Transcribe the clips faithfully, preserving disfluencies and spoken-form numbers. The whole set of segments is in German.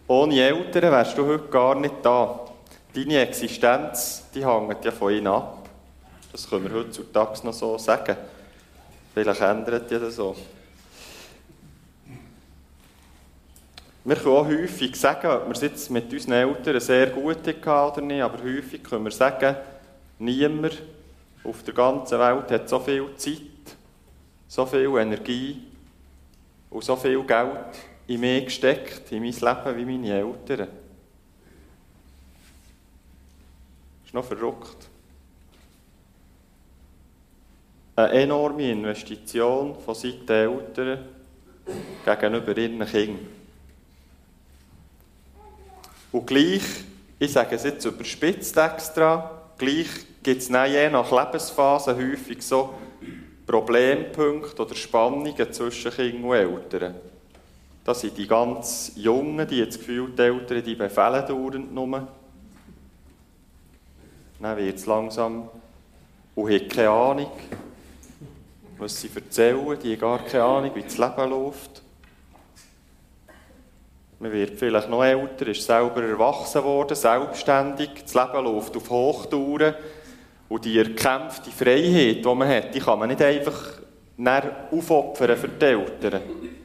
Ohne Eltern wärst du heute gar nicht da. Deine Existenz, die hängt ja von ihnen ab. Das können wir heutzutage noch so sagen. Vielleicht ändert ja das so. Wir können auch häufig sagen, ob wir es jetzt mit unseren Eltern sehr gut hatten oder nicht, aber häufig können wir sagen, niemand auf der ganzen Welt hat so viel Zeit, so viel Energie und so viel Geld in mich gesteckt, in mein Leben, wie meine Eltern. Das ist noch verrückt. Eine enorme Investition von Seiten der Eltern gegenüber ihren Kindern. Und gleich, ich sage es jetzt überspitzt extra, gleich gibt es je nach Lebensphase häufig so Problempunkte oder Spannungen zwischen Kindern und Eltern. Das sind die ganz Jungen, die jetzt gefühlt die Eltern, die befehlen dauernd nur. Dann wird es langsam und haben keine Ahnung, was sie erzählen, die haben gar keine Ahnung, wie das Leben läuft. Man wird vielleicht noch älter, ist selber erwachsen worden, selbstständig. Das Leben läuft auf Hochtouren. Und die erkämpfte Freiheit, die man hat, die kann man nicht einfach aufopfern für die Eltern.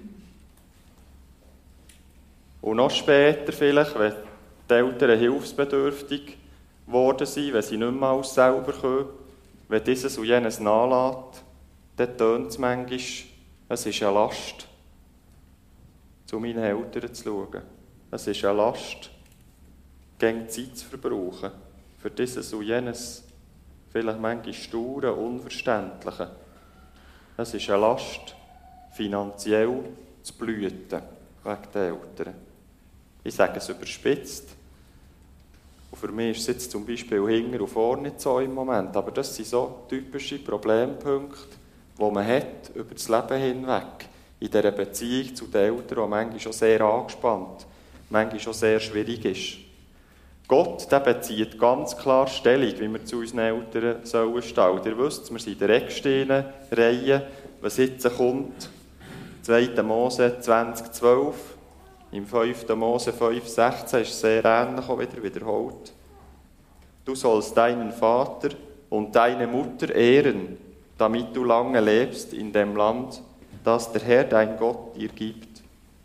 Und noch später vielleicht, wenn die Eltern hilfsbedürftig geworden sind, wenn sie nicht mehr alles selber können, wenn dieses und jenes nachlässt, dann tönt es manchmal, es ist eine Last, zu meinen Eltern zu schauen. Es ist eine Last, gegen Zeit zu verbrauchen, für dieses und jenes, vielleicht manchmal sture, unverständliche. Es ist eine Last, finanziell zu blüten, wegen den Eltern. Ich sage es überspitzt. Und für mich ist es jetzt zum Beispiel hinten und vorne nicht so im Moment, aber das sind so typische Problempunkte, die man hat über das Leben hinweg, in dieser Beziehung zu den Eltern, die manchmal schon sehr angespannt, manchmal schon sehr schwierig ist. Gott, der bezieht ganz klar Stellung, wie wir zu unseren Eltern sollen stehen. Ihr wisst, wir sind in der Ecksteine-Reihe, was jetzt kommt, zweiter Mose zwanzig zwölf, im fünfter Mose fünf sechzehn ist sehr ähnlich auch wieder wiederholt. Du sollst deinen Vater und deine Mutter ehren, damit du lange lebst in dem Land, das der Herr, dein Gott, dir gibt.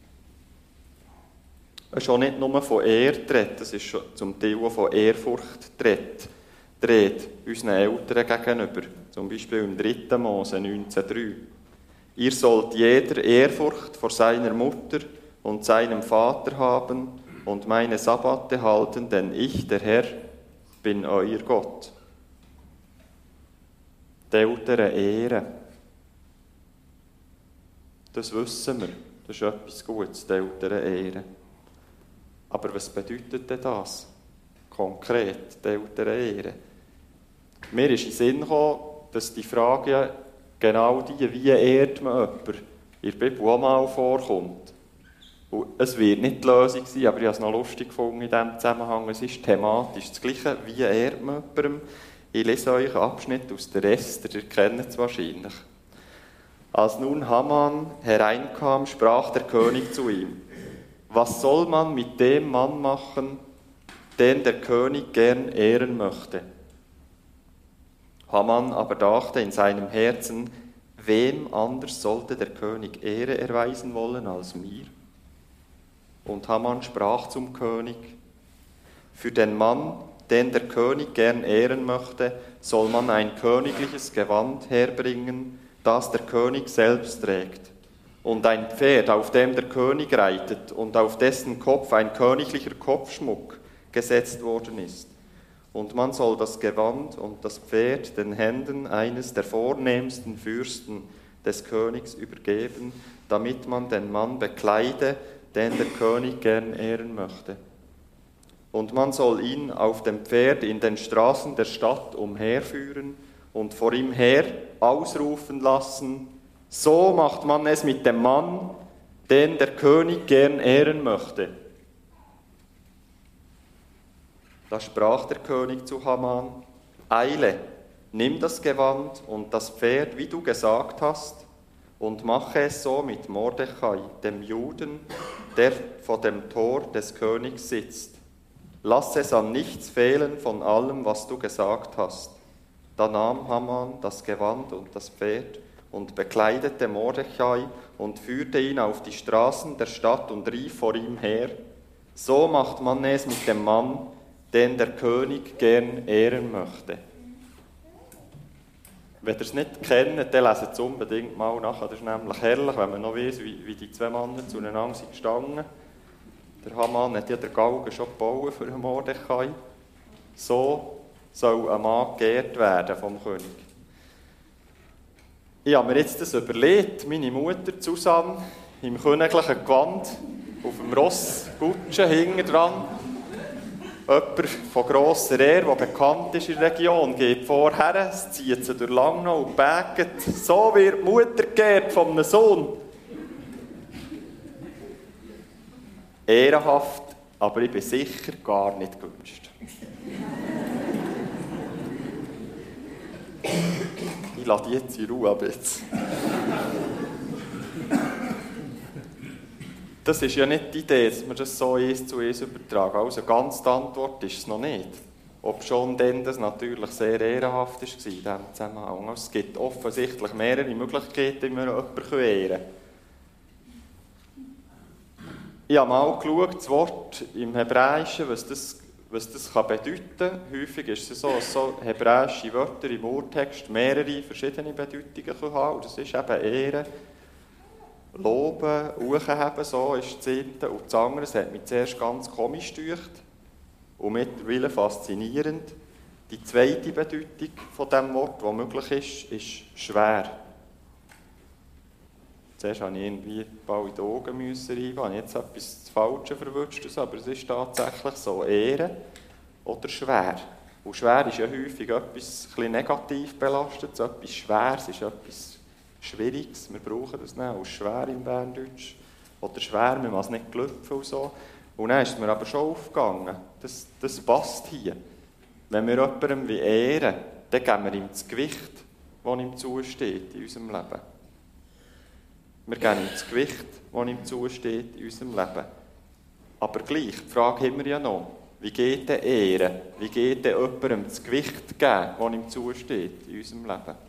Es ist auch nicht nur von Ehr die Rede, es ist schon zum Teil auch von Ehrfurcht die Rede, unseren Eltern gegenüber. Zum Beispiel im dritten Mose neunzehn drei. Ihr sollt jeder Ehrfurcht vor seiner Mutter und seinem Vater haben und meine Sabbate halten, denn ich, der Herr, bin euer Gott. Die Eltern ehren. Das wissen wir. Das ist etwas Gutes, die Eltern ehren. Aber was bedeutet denn das? Konkret, die Eltern ehren. Mir ist in den Sinn gekommen, dass die Frage, genau die, wie ehrt man jemanden, in der Bibel auch mal vorkommt. Und es wird nicht die Lösung sein, aber ich habe es noch lustig gefunden in diesem Zusammenhang. Es ist thematisch das Gleiche, wie ehrt man jemanden. Ich lese euch einen Abschnitt aus der Esther, ihr kennt es wahrscheinlich. Als nun Haman hereinkam, sprach der König zu ihm: Was soll man mit dem Mann machen, den der König gern ehren möchte? Haman aber dachte in seinem Herzen: Wem anders sollte der König Ehre erweisen wollen als mir? Und Haman sprach zum König: Für den Mann, den der König gern ehren möchte, soll man ein königliches Gewand herbringen, das der König selbst trägt, und ein Pferd, auf dem der König reitet und auf dessen Kopf ein königlicher Kopfschmuck gesetzt worden ist. Und man soll das Gewand und das Pferd den Händen eines der vornehmsten Fürsten des Königs übergeben, damit man den Mann bekleide, den der König gern ehren möchte. Und man soll ihn auf dem Pferd in den Straßen der Stadt umherführen und vor ihm her ausrufen lassen: So macht man es mit dem Mann, den der König gern ehren möchte. Da sprach der König zu Haman: Eile, nimm das Gewand und das Pferd, wie du gesagt hast, und mache es so mit Mordechai, dem Juden, der vor dem Tor des Königs sitzt. Lass es an nichts fehlen von allem, was du gesagt hast. Da nahm Haman das Gewand und das Pferd und bekleidete Mordechai und führte ihn auf die Straßen der Stadt und rief vor ihm her: So macht man es mit dem Mann, den der König gern ehren möchte. Wenn ihr es nicht kennt, dann lest es unbedingt mal nach. Das ist nämlich herrlich, wenn man noch weiss, wie, wie die zwei Männer zueinander sind gestanden. Der Haman hat ja den Galgen schon gebaut für den Mordechai. So soll ein Mann geehrt werden vom König. Ich habe mir jetzt das überlegt, meine Mutter Susanne im königlichen Gewand, auf dem Ross Gutsche hinten dran. Jemand von grosser Ehre, der bekannt ist in der Region, geht vorher, es zieht sie durch Langnau und bägt. So wird die Mutter geehrt von einem Sohn. Ehrenhaft, aber ich bin sicher gar nicht gewünscht. Ich lasse die jetzt in Ruhe ab jetzt. Das ist ja nicht die Idee, dass wir das so eins zu eins übertragen. Also ganz die Antwort ist es noch nicht. Ob schon denn das natürlich sehr ehrenhaft war in diesem Zusammenhang. Also es gibt offensichtlich mehrere Möglichkeiten, wie wir jemanden ehren können. Ich habe mal geschaut, das Wort im Hebräischen, was das, was das kann bedeuten kann. Häufig ist es so, dass so hebräische Wörter im Urtext mehrere verschiedene Bedeutungen haben können. Und das ist eben Ehren, Loben, hochheben, so ist das eine. Und das andere, das hat mich zuerst ganz komisch gedacht und mittlerweile faszinierend. Die zweite Bedeutung von diesem Wort, die möglich ist, ist schwer. Zuerst musste ich irgendwie bald in die Augen reingehen, ich habe jetzt etwas Falsches verwünscht, aber es ist tatsächlich so, Ehre oder schwer. Und schwer ist ja häufig etwas ein bisschen negativ belastet, so etwas Schweres ist etwas Schwieriges, wir brauchen das nicht als schwer im Berndeutsch. Oder schwer, man muss nicht glüpfen und so. Und dann ist mir aber schon aufgegangen, das, das passt hier. Wenn wir jemandem wie ehren, dann geben wir ihm das Gewicht, das ihm zusteht in unserem Leben. Wir geben ihm das Gewicht, das ihm zusteht in unserem Leben. Aber gleich, die Frage haben wir ja noch, wie geht denn Ehren? Wie geht denn jemandem das Gewicht geben, das ihm zusteht in unserem Leben?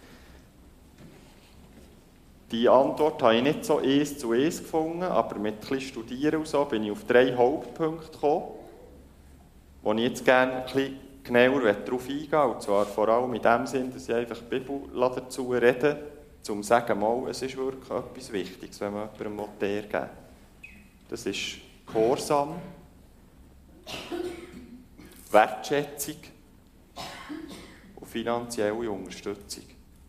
Die Antwort habe ich nicht so eins zu eins gefunden, aber mit ein bisschen Studieren und so bin ich auf drei Hauptpunkte gekommen, wo ich jetzt gerne ein bisschen genauer darauf eingehen will. Und zwar vor allem in dem Sinn, dass ich einfach die Bibel dazu rede, um zu sagen, mal, es ist wirklich etwas Wichtiges, wenn man jemandem Ehr geben will. Das ist Gehorsam, Wertschätzung und finanzielle Unterstützung.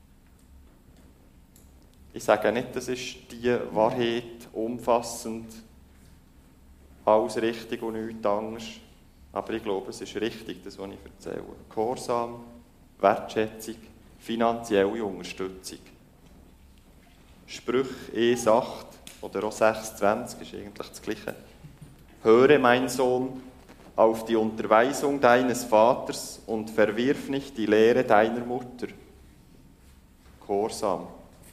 Ich sage nicht, das ist die Wahrheit, umfassend, alles richtig und nichts anderes. Aber ich glaube, es ist richtig, das, was ich erzähle. Gehorsam, Wertschätzung, finanzielle Unterstützung. Sprüche eins acht oder auch sechs zwanzig ist eigentlich das Gleiche. Höre, mein Sohn, auf die Unterweisung deines Vaters und verwirf nicht die Lehre deiner Mutter. Gehorsam.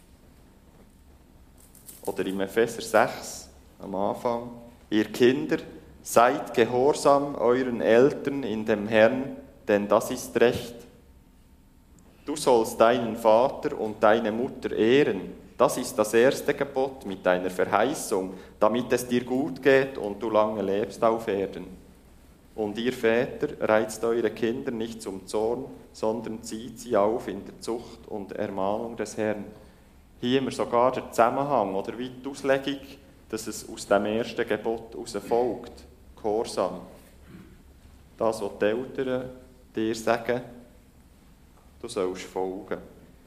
Oder im Epheser sechs am Anfang. Ihr Kinder, seid gehorsam euren Eltern in dem Herrn, denn das ist Recht. Du sollst deinen Vater und deine Mutter ehren. Das ist das erste Gebot mit deiner Verheißung, damit es dir gut geht und du lange lebst auf Erden. Und ihr Väter, reizt eure Kinder nicht zum Zorn, sondern zieht sie auf in der Zucht und Ermahnung des Herrn. Hier haben wir sogar den Zusammenhang oder wie die Auslegung, dass es aus dem ersten Gebot heraus folgt. Gehorsam. Das, was die Eltern dir sagen, du sollst folgen.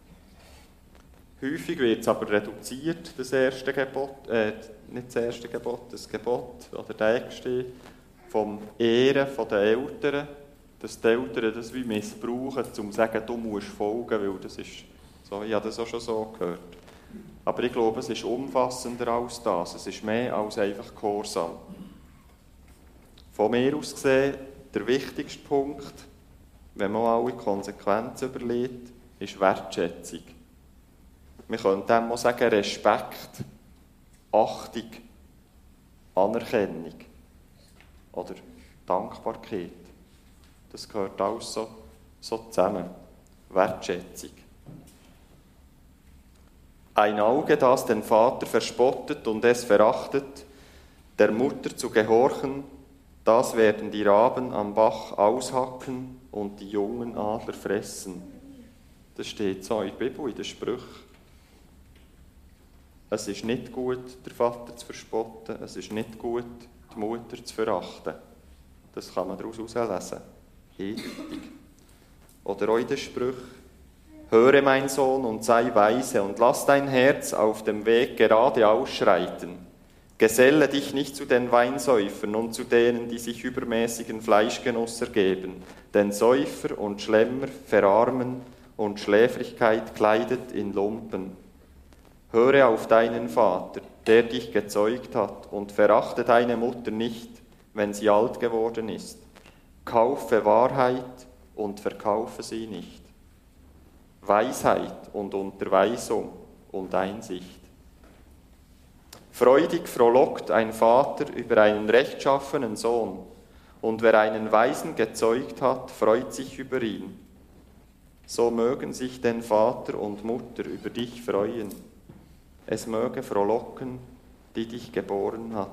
Häufig wird es aber reduziert, das erste Gebot, äh, nicht das erste Gebot, das Gebot oder der Texte vom Ehren der Eltern, dass die Eltern das wie missbrauchen, um zu sagen, du musst folgen, weil das ist so, ich habe das auch schon so gehört. Aber ich glaube, es ist umfassender als das. Es ist mehr als einfach Gehorsam. Von mir aus gesehen, der wichtigste Punkt, wenn man alle Konsequenzen überlegt, ist Wertschätzung. Wir können dem auch sagen, Respekt, Achtung, Anerkennung oder Dankbarkeit. Das gehört alles so, so zusammen. Wertschätzung. Ein Auge, das den Vater verspottet und es verachtet, der Mutter zu gehorchen, das werden die Raben am Bach aushacken und die jungen Adler fressen. Das steht so in der Bibel, in den Sprüchen. Es ist nicht gut, den Vater zu verspotten, es ist nicht gut, die Mutter zu verachten. Das kann man daraus herauslesen. Eindeutig. Oder auch in den Sprüchen. Höre, mein Sohn, und sei weise, und lass dein Herz auf dem Weg gerade ausschreiten. Geselle dich nicht zu den Weinsäufern und zu denen, die sich übermäßigen Fleischgenuss ergeben, denn Säufer und Schlemmer verarmen und Schläfrigkeit kleidet in Lumpen. Höre auf deinen Vater, der dich gezeugt hat, und verachte deine Mutter nicht, wenn sie alt geworden ist. Kaufe Wahrheit und verkaufe sie nicht. Weisheit und Unterweisung und Einsicht. Freudig frohlockt ein Vater über einen rechtschaffenen Sohn, und wer einen Weisen gezeugt hat, freut sich über ihn. So mögen sich denn Vater und Mutter über dich freuen. Es möge frohlocken, die dich geboren hat.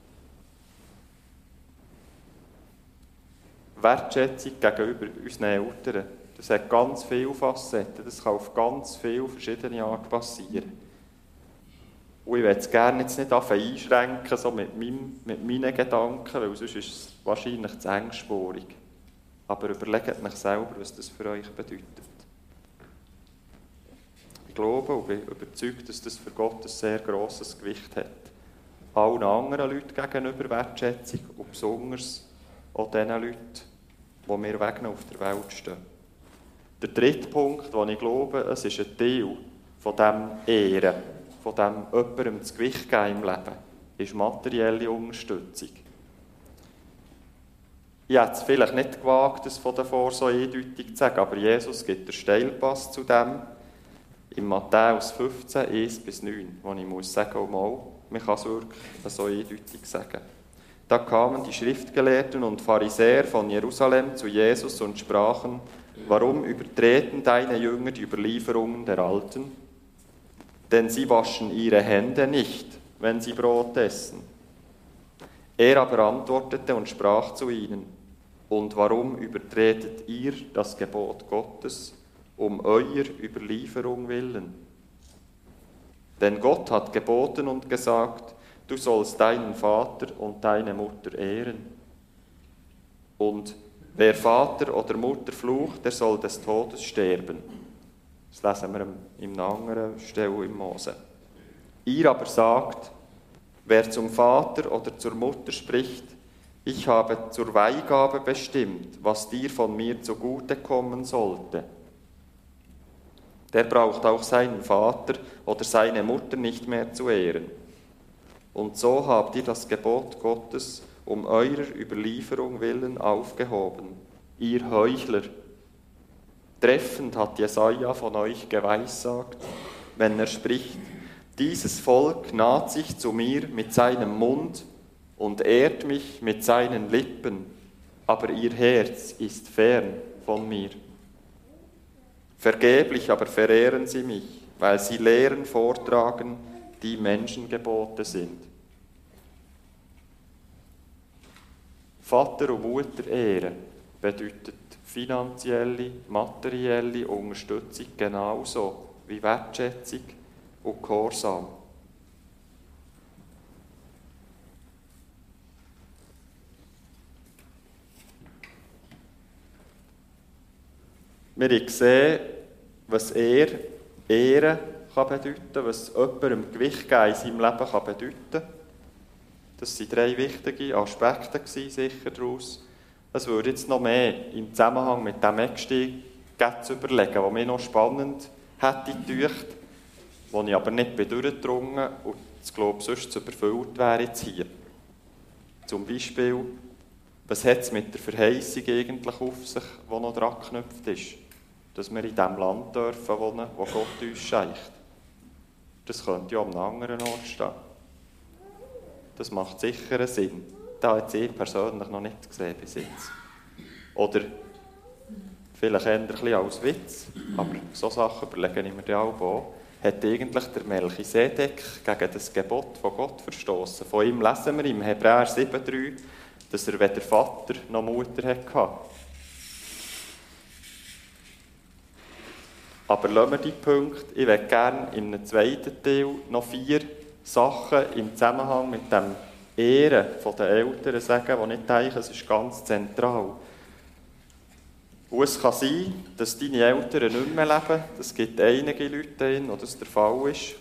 Wertschätzung gegenüber unseren Eltern, das hat ganz viele Facetten, das kann auf ganz viele verschiedene Arten passieren. Und ich will es gerne jetzt nicht einschränken, so mit, meinem, mit meinen Gedanken, weil sonst ist es wahrscheinlich zu engspurig. Aber überlegt euch selber, was das für euch bedeutet. Ich glaube und bin überzeugt, dass das für Gott ein sehr grosses Gewicht hat. Allen anderen Leuten gegenüber Wertschätzung und besonders auch den Leuten, die mir wegen auf der Welt stehen. Der dritte Punkt, den ich glaube, es ist ein Teil von dem Ehren, von dem jemandem das Gewicht geben im Leben, ist materielle Unterstützung. Ich hätte es vielleicht nicht gewagt, das von davor so eindeutig zu sagen, aber Jesus gibt den Steilpass zu dem, in Matthäus fünfzehn, eins bis neun, wo ich muss sagen, oh mal, man kann es wirklich so eindeutig sagen. Da kamen die Schriftgelehrten und Pharisäer von Jerusalem zu Jesus und sprachen, warum übertreten deine Jünger die Überlieferungen der Alten? Denn sie waschen ihre Hände nicht, wenn sie Brot essen. Er aber antwortete und sprach zu ihnen, und warum übertretet ihr das Gebot Gottes, um eurer Überlieferung willen? Denn Gott hat geboten und gesagt, du sollst deinen Vater und deine Mutter ehren. Und wer Vater oder Mutter flucht, der soll des Todes sterben. Das lesen wir in einer anderen Stelle im Mose. Ihr aber sagt, wer zum Vater oder zur Mutter spricht, ich habe zur Weihgabe bestimmt, was dir von mir zugute kommen sollte, der braucht auch seinen Vater oder seine Mutter nicht mehr zu ehren. Und so habt ihr das Gebot Gottes um eurer Überlieferung willen aufgehoben, ihr Heuchler. Treffend hat Jesaja von euch geweissagt, wenn er spricht, dieses Volk naht sich zu mir mit seinem Mund und ehrt mich mit seinen Lippen, aber ihr Herz ist fern von mir. Vergeblich aber verehren sie mich, weil sie Lehren vortragen, die Menschengebote sind. Vater und Mutter ehren bedeutet finanzielle, materielle Unterstützung genauso wie Wertschätzung und Gehorsam. Wir haben gesehen, was er, Ehren kann bedeuten, was jemandem Gewicht geben in seinem Leben kann bedeuten. Das waren drei wichtige Aspekte sicher daraus. Es würde jetzt noch mehr im Zusammenhang mit dem Eckstein zu überlegen, was mich noch spannend hätte gedacht, wo ich aber nicht durchgedrungen und das glaube sonst zu überfüllt wäre jetzt hier. Zum Beispiel, was hat es mit der Verheißung eigentlich auf sich, die noch dran geknüpft ist? Dass wir in dem Land dürfen wohnen, wo Gott uns schenkt. Das könnte ja an einem anderen Ort stehen. das macht sicher einen Sinn. Das hat ich persönlich noch nicht gesehen bis jetzt. Oder vielleicht eher ein bisschen als Witz, aber so Sachen überlege ich mir dann auch. Hat eigentlich der Melchisedek gegen das Gebot von Gott verstoßen? Von ihm lesen wir im Hebräer sieben drei, dass er weder Vater noch Mutter hatte. Aber lassen wir die Punkte. Ich möchte gerne in einem zweiten Teil noch vier Sachen im Zusammenhang mit dem Ehren der Eltern sagen, wo ich denke, es ist ganz zentral. Und es kann sein, dass deine Eltern nicht mehr leben. Es gibt einige Leute, wo das der Fall ist.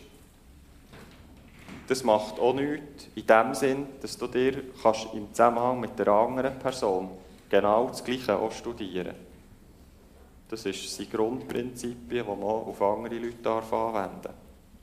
Das macht auch nichts in dem Sinn, dass du dir kannst im Zusammenhang mit der anderen Person genau das Gleiche auch studieren kannst. Das sind Grundprinzipien, die man auf andere Leute anwenden darf.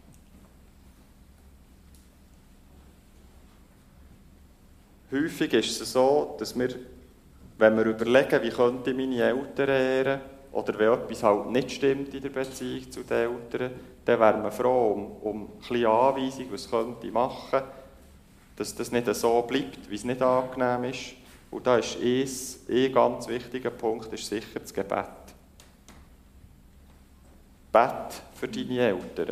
Häufig ist es so, dass wir, wenn wir überlegen, wie könnte ich meine Eltern ehren, oder wenn etwas halt nicht stimmt in der Beziehung zu den Eltern, dann wären wir froh um, um ein bisschen Anweisung, was könnte ich machen, dass das nicht so bleibt, wie es nicht angenehm ist. Und da ist ein, ein ganz wichtiger Punkt, ist sicher das Gebet. Bet für deine Eltern.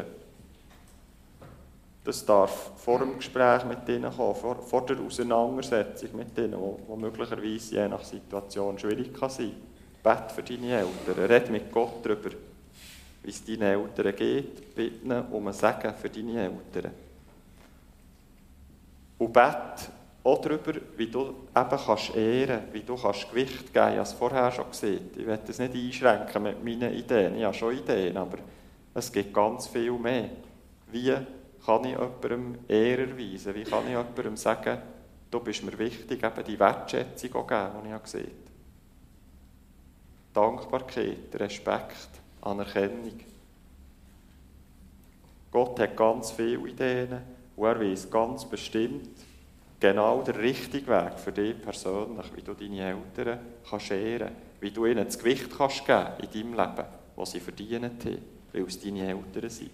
Das darf vor dem Gespräch mit ihnen kommen, vor, vor der Auseinandersetzung mit ihnen, die möglicherweise je nach Situation schwierig kann sein kann. Bet für deine Eltern. Red mit Gott darüber, wie es deinen Eltern geht. Bitte um ein Segen für deine Eltern. Und bet auch darüber, wie du eben kannst ehren, wie du kannst Gewicht geben. Ich habe es vorher schon gesehen. Ich will das nicht einschränken mit meinen Ideen. Ich habe schon Ideen, aber es gibt ganz viel mehr. Wie kann ich jemandem Ehre erweisen? Wie kann ich jemandem sagen, du bist mir wichtig, eben die Wertschätzung auch geben, die ich habe gesehen habe. Dankbarkeit, Respekt, Anerkennung. Gott hat ganz viele Ideen und er weiss ganz bestimmt genau den richtigen Weg für dich persönlich, wie du deine Eltern kannst ehren, wie du ihnen das Gewicht kannst geben in deinem Leben, das sie verdient haben, weil es deine Eltern sind.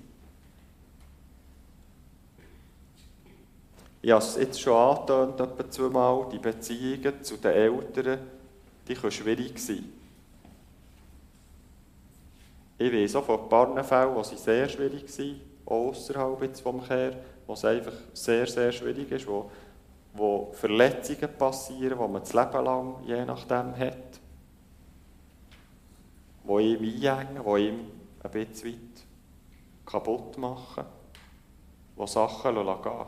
Ich habe es jetzt schon angetönt, etwa zweimal, die Beziehungen zu den Eltern, die können schwierig sein. Ich weiss auch von ein paar Fällen, die sehr schwierig waren, auch ausserhalb jetzt vom Kehr, wo es einfach sehr, sehr schwierig ist, wo, wo Verletzungen passieren, die man das Leben lang je nachdem hat, die ihm einhängen, die ihm ein bisschen weit kaputt machen, die Sachen gehen lassen.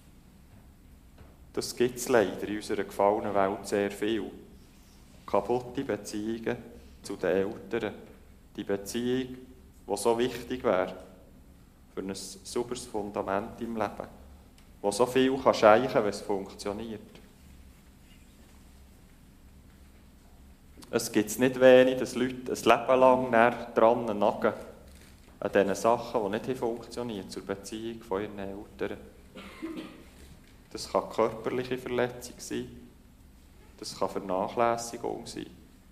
Das gibt es leider in unserer gefallenen Welt sehr viel. Kaputte Beziehungen zu den Eltern. Die Beziehung, die so wichtig wäre für ein sauberes Fundament im Leben. Die so viel kann scheichen, wenn es funktioniert. Es gibt nicht wenig, dass Leute ein Leben lang dran nagen an diesen Sachen, die nicht funktionieren zur Beziehung von ihren Eltern. Das kann körperliche Verletzung sein, das kann Vernachlässigung sein,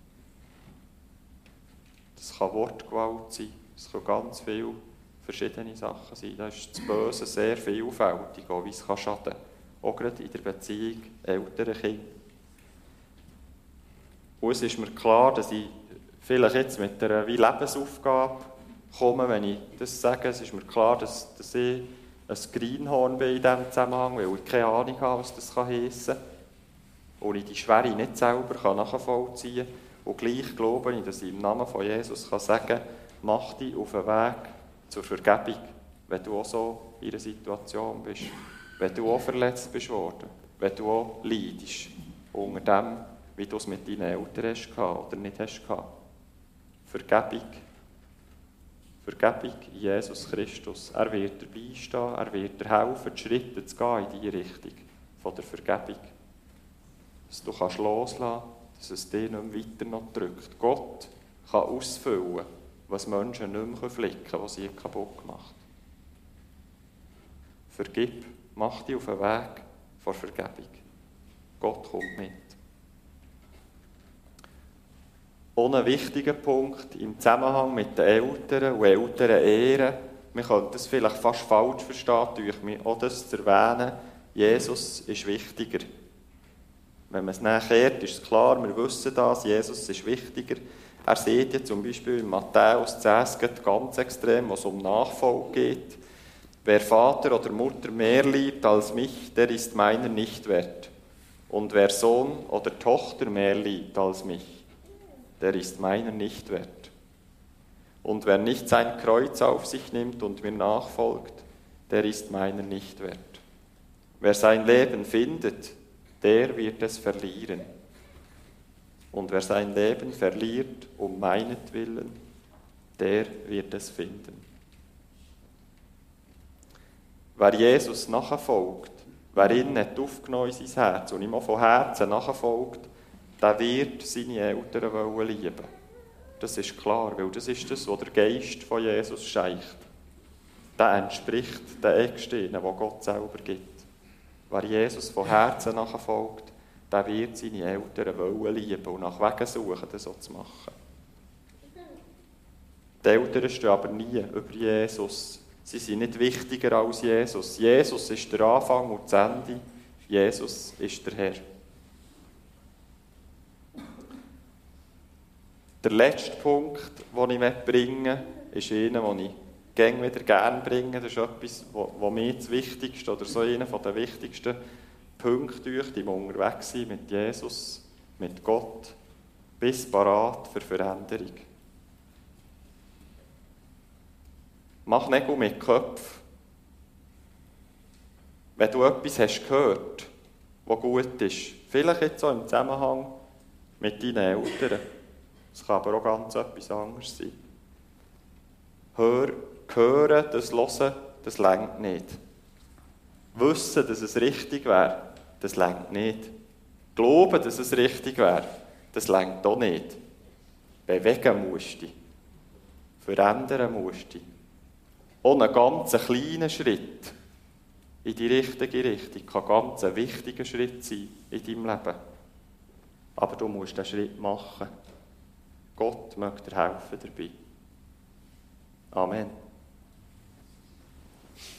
das kann Wortgewalt sein, es kann ganz viele verschiedene Sachen sein. Da ist das Böse sehr vielfältig, auch wie es kann schaden kann. Auch gerade in der Beziehung Eltern-Kind. Und es ist mir klar, dass ich vielleicht jetzt mit einer wie Lebensaufgabe komme, wenn ich das sage. Es ist mir klar, dass, dass ich ein Greenhorn bin in diesem Zusammenhang, weil ich keine Ahnung habe, was das heissen kann. Und ich die Schwere nicht selber nachvollziehen kann. Und gleich glaube ich, dass ich im Namen von Jesus kann sagen kann, mach dich auf den Weg zur Vergebung, wenn du auch so in einer Situation bist. Wenn du auch verletzt bist worden. Wenn du auch leidest unter dem, wie du es mit deinen Eltern hast oder nicht hast. Vergebung. Vergebung in Jesus Christus. Er wird dabei stehen, er wird dir helfen, die Schritte zu gehen in die Richtung von der Vergebung. Dass du kannst loslassen kannst, dass es dich nicht mehr weiter noch drückt. Gott kann ausfüllen, was Menschen nicht mehr flicken können, was sie kaputt gemacht haben. Vergib, mach dich auf den Weg vor Vergebung. Gott kommt mit. Und ein wichtiger Punkt im Zusammenhang mit den Eltern und Eltern ehren, man könnte das vielleicht fast falsch verstehen, durch mich auch das zu erwähnen, Jesus ist wichtiger. Wenn man es nachkehrt, ist es klar, wir wissen das, Jesus ist wichtiger. Er sieht ja zum Beispiel in Matthäus zehn, es geht ganz extrem, wo es um Nachfolge geht. Wer Vater oder Mutter mehr liebt als mich, der ist meiner nicht wert. Und wer Sohn oder Tochter mehr liebt als mich, der ist meiner nicht wert. Und wer nicht sein Kreuz auf sich nimmt und mir nachfolgt, der ist meiner nicht wert. Wer sein Leben findet, der wird es verlieren. Und wer sein Leben verliert um meinetwillen, der wird es finden. Wer Jesus nachfolgt, wer ihn nicht aufgenommen in sein Herz und ihm auch von Herzen nachfolgt, der wird seine Eltern wollen lieben. Das ist klar, weil das ist das, was der Geist von Jesus scheicht. Der entspricht den Ecksteinen, die Gott selber gibt. Wer Jesus von Herzen nachfolgt, der wird seine Eltern wollen lieben und nach Wegen suchen, das so zu machen. Die Eltern stehen aber nie über Jesus. Sie sind nicht wichtiger als Jesus. Jesus ist der Anfang und das Ende. Jesus ist der Herr. Der letzte Punkt, den ich bringen möchte, ist einer, den ich gerne wieder gerne bringe. Das ist etwas, was mir das Wichtigste oder so einer der wichtigsten Punkte durch, die wir unterwegs sind mit Jesus, mit Gott, bis parat für Veränderung. Mach Nägel mit Köpfen. Wenn du etwas hast gehört, was gut ist, vielleicht jetzt auch im Zusammenhang mit deinen Eltern, es kann aber auch ganz etwas anderes sein. Hör, hören, das Hören, das reicht nicht. Wissen, dass es richtig wäre, das reicht nicht. Glauben, dass es richtig wäre, das reicht auch nicht. Bewegen musst du dich. Verändern musst du dich. Auch ein ganz kleiner Schritt in die richtige Richtung kann ganz ein wichtiger Schritt sein in deinem Leben. Aber du musst diesen Schritt machen. Gott möchte dir helfen dabei. Amen.